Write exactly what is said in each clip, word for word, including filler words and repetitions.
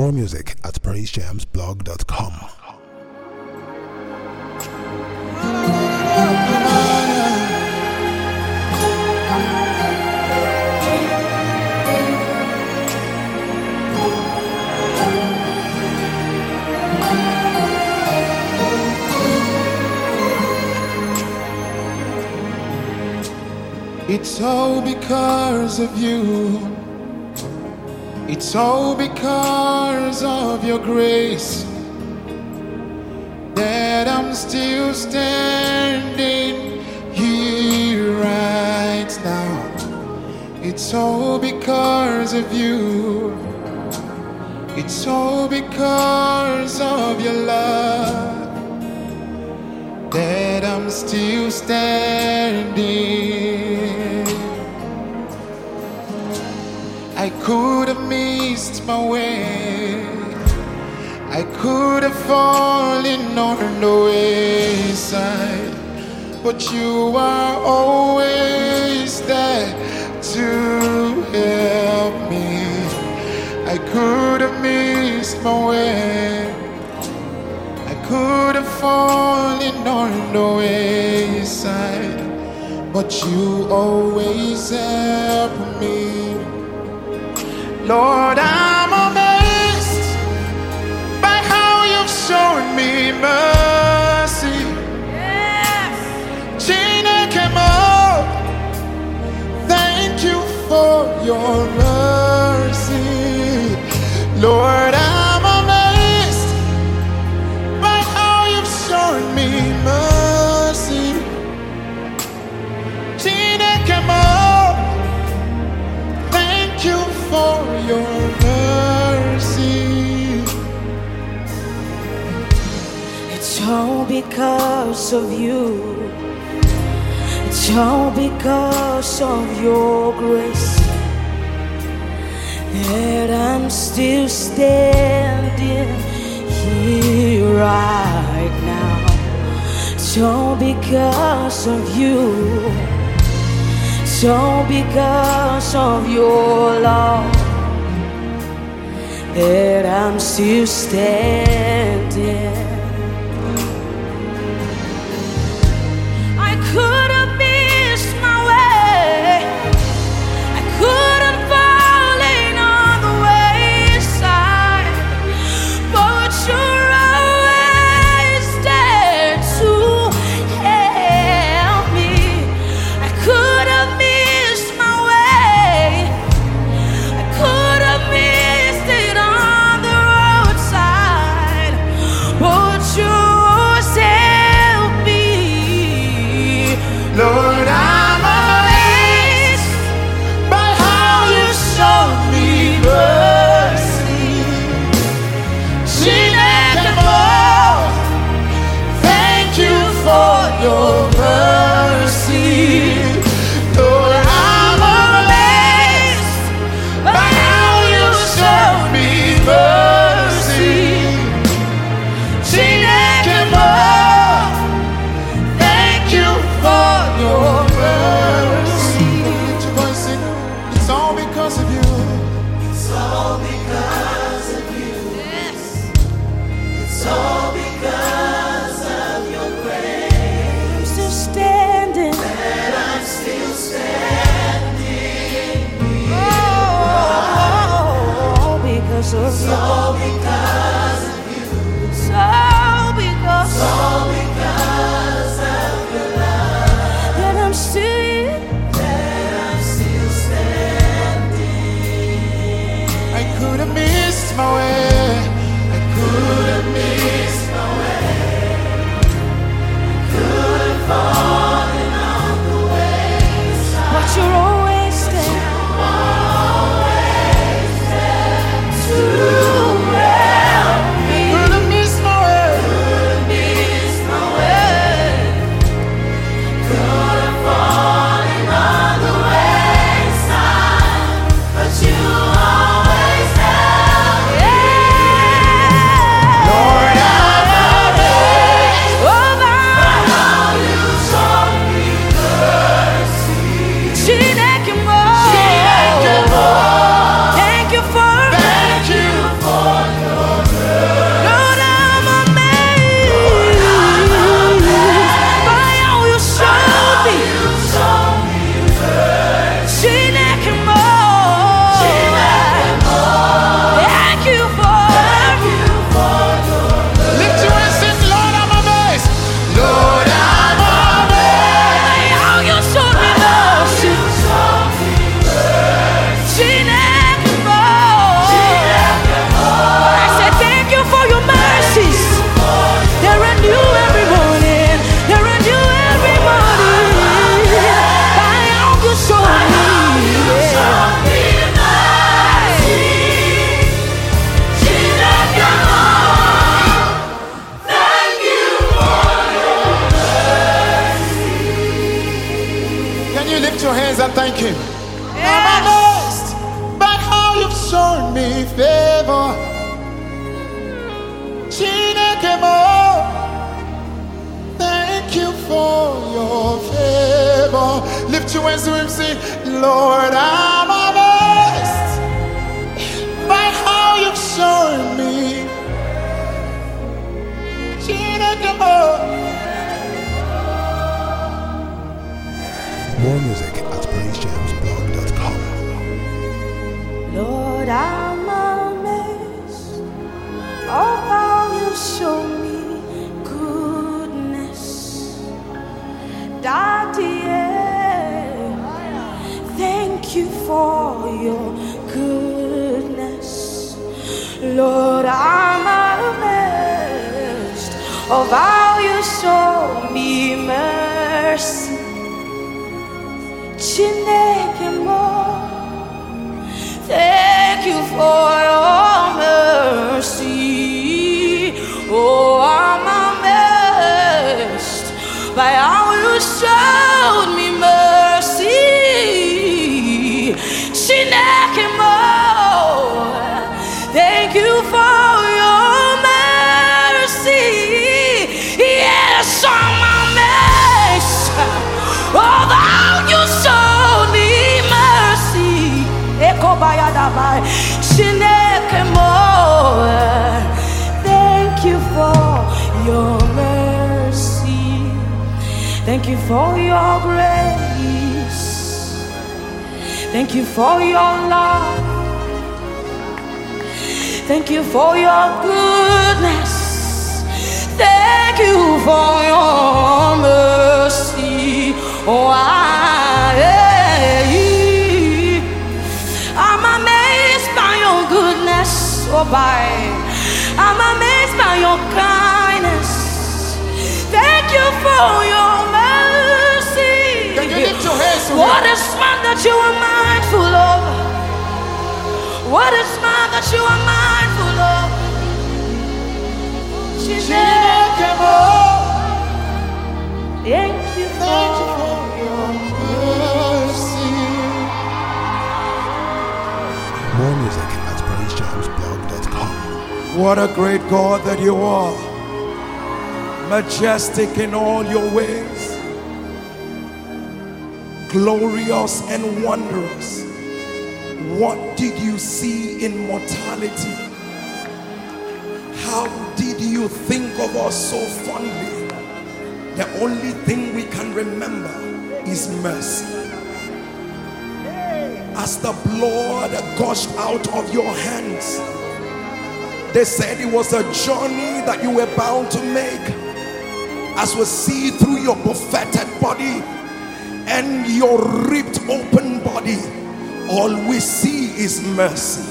More music at praise jams blog dot com. It's all because of you. It's all because of your grace that I'm still standing here right now. It's all because of you. It's all because of your love that I'm still standing. I could have missed my way. I could have fallen on the wayside, but you are always there to help me. I could have missed my way. I could have fallen on the wayside, but you always help me. Lord, I'm amazed by how you've shown me mercy. Yes. Chinekemo, thank you for your mercy. Lord, I'm amazed by how you've shown me mercy. Chinekemo, thank you for your mercy. It's all because of you. It's all because of your grace that I'm still standing here right now. It's all because of you. It's all because of your love that I'm still standing. I could have missed my way. I could have fallen on the wayside, but you're always there to help me. I could have missed my way. I could have missed it on the roadside, but you always help me. Lord, I'm amazed by how you showed me mercy. Chinekemo, thank you for your mercy. Lord, I'm amazed by how you showed me mercy. Chinekemo, thank you for your mercy. Lift your voice, sing. It's all because of you. It's all because of you. Yes. It's all because of your grace I'm still standing. that I'm still standing. Oh, because of It's you. all because of you. It's all because It's all because of your love that I'm still. that I'm still standing. I could have missed my way. I could have missed my way. Could have fallen on the wayside. But you're always there Always there to help me. could have missed my way. Could have missed my way. Could have fallen on the wayside, but you always help me. Yeah. lift your hands to him, say, Lord, I'm amazed by how you've shown me. More music at praise jams blog dot com. Lord, I'm amazed of how you show me goodness. Daddy, thank you for your goodness. Lord, I'm amazed of how you show me mercy. Chineke mo, thank you for your mercy. Oh, I'm amazed by how you showed me mercy. Chineke mo, thank you for your mercy. Yes, I'm amazed of how you showed me mercy. Eko bayadabai, Chineke mo, thank you for your mercy. Thank you for your grace. Thank you for your love. Thank you for your goodness. Thank you for your mercy. Oh, I, I'm amazed by your goodness. Oh, by, I'm amazed by your kindness. Thank you for your mercy. Can you lift your hands to What him? is man that you are mindful of? What is man that you are mindful of? Chineke mo, Thank you thank you for for your mercy. More music at praise jams blog dot com. What a great God that you are. Majestic in all your ways. Glorious and wondrous. What did you see in mortality? How did you think of us so fondly? The only thing we can remember is mercy. As the blood gushed out of your hands, they said it was a journey that you were bound to make. As we see through your buffeted body and your ripped open body, all we see is mercy.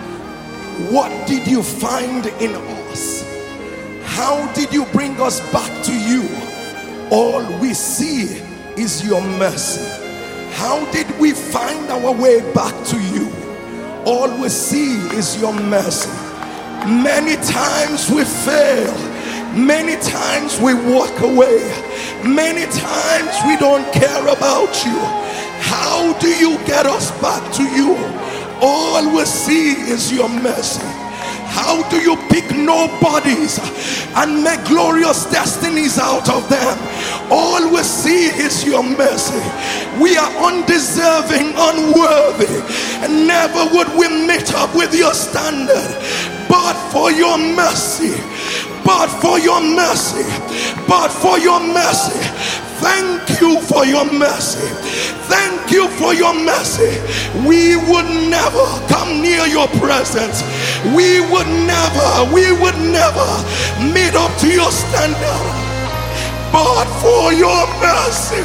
What did you find in us? How did you bring us back to you? All we see is your mercy. How did we find our way back to you? All we see is your mercy. Many times we fail. Many times we walk away. Many times we don't care about you. How do you get us back to you? All we see is your mercy. How do you pick nobodies and make glorious destinies out of them? All we see is your mercy. We are undeserving, unworthy, and never would we meet up with your standard. But for your mercy, but for your mercy, but for your mercy. Thank you for your mercy. Thank you for your mercy. We would never come near your presence. We would never, we would never meet up to your standard. But for your mercy,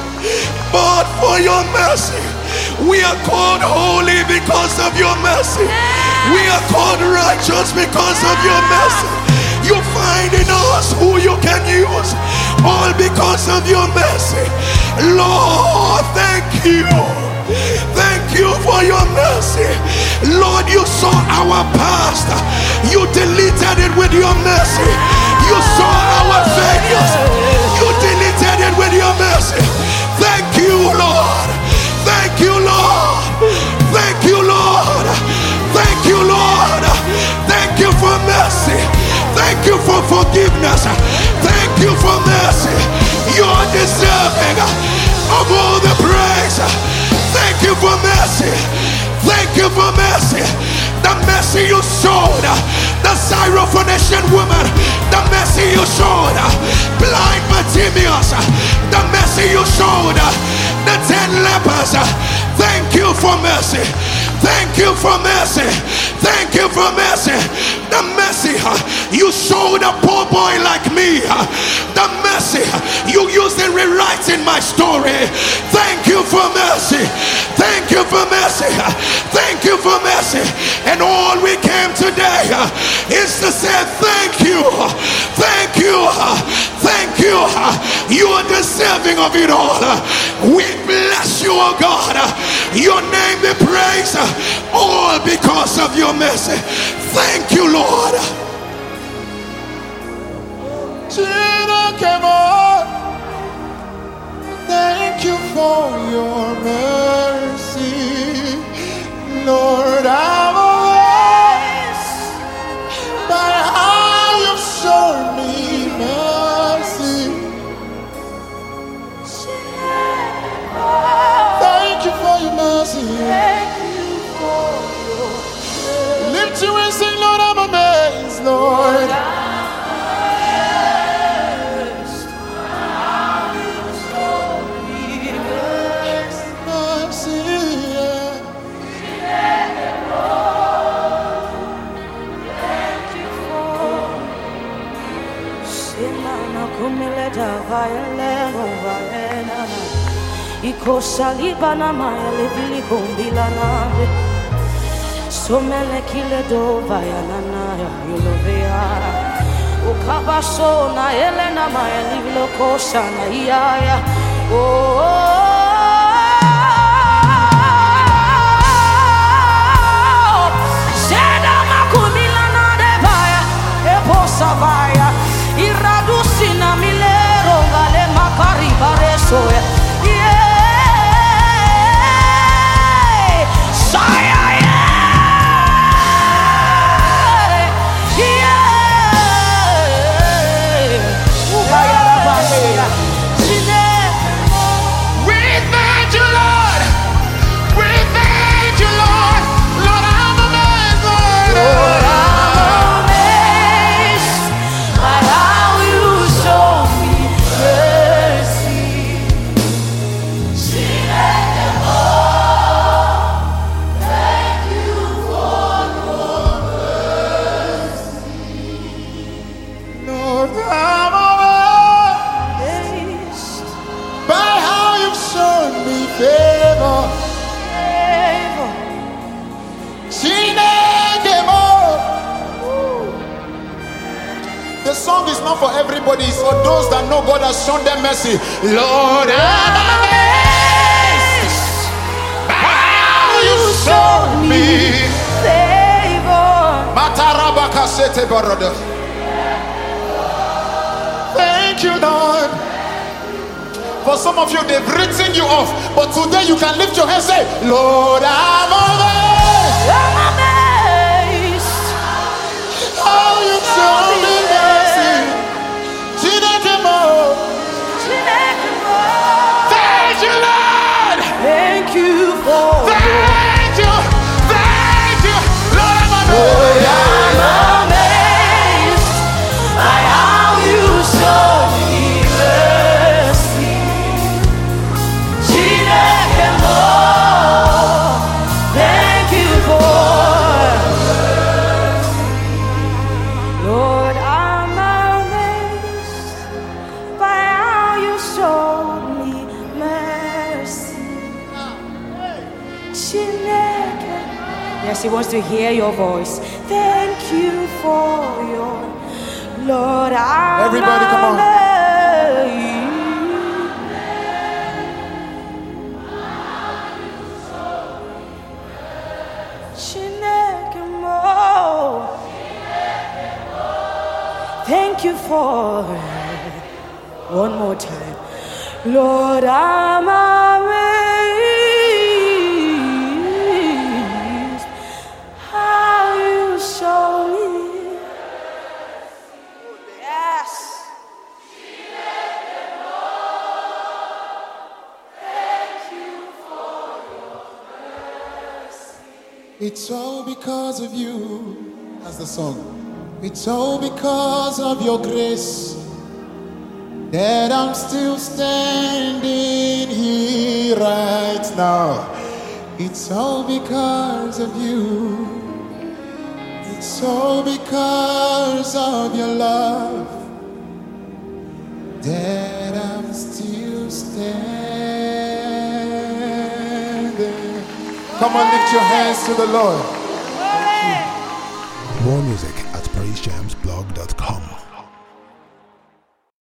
but for your mercy, we are called holy because of your mercy. We are called righteous because of your mercy. You find in us who you can use, all because of your mercy. Lord, thank you. Thank you for your mercy. Lord, you saw our past. You deleted it with your mercy. You saw our failures. You deleted it with your mercy. Thank you, Lord. Thank you, Lord. Thank you, Lord. Thank you, Lord. Thank you for mercy. Thank you for forgiveness. Thank you for mercy. You're deserving of all the praise. mercy. Thank you for mercy. The mercy you showed the Syrophoenician woman, the mercy you showed blind Bartimaeus, the mercy you showed the ten lepers. Thank you for mercy. Thank you for mercy. Thank you for mercy. The mercy you showed a poor boy like me. The mercy you used in rewriting my story. Thank you for mercy. Thank you for mercy. Thank you for mercy. And all we came today is to say thank you. Thank you. Thank you. You are deserving of it all. We bless you, oh God. Your name be praised. All because of your mercy. Thank you, Lord. Thank you for your mercy, Lord. I'm amazed by how you've shown me mercy. Thank you for your mercy. Lift you and sing, Lord, I'm amazed, Lord. Ikosalibana maya levili kombilana somele kile do vaya nana ya yolovea ukabaso na elena maya livilo kosa na iya oh Seda makumilana de vaya eposa vaya iradusina milero vale makari bareso for everybody, it's for those that know God has shown them mercy. Lord, I'm amazed by how you showed me favor. Thank you, Lord. For some of you, they've written you off, but today you can lift your hands and say, Lord, I'm amazed. I'm amazed how you showed me mercy. Thank you, Lord. Thank you for Thank you. Thank you. Lord, I'm amazed. I'm amazed by how you show me mercy. Thank you for Lord, I'm amazed by how you showed me mercy. Yes, he wants to hear your voice. Thank you for your Lord. I'm Everybody, come on. amazed. Thank you for one more time. Lord, I'm amazed how you show me. Yes. Thank you for your It's all because of you. That's the song. It's all because of your grace that I'm still standing here right now. It's all because of you. It's all because of your love that I'm still standing. Come on, lift your hands to the Lord. More music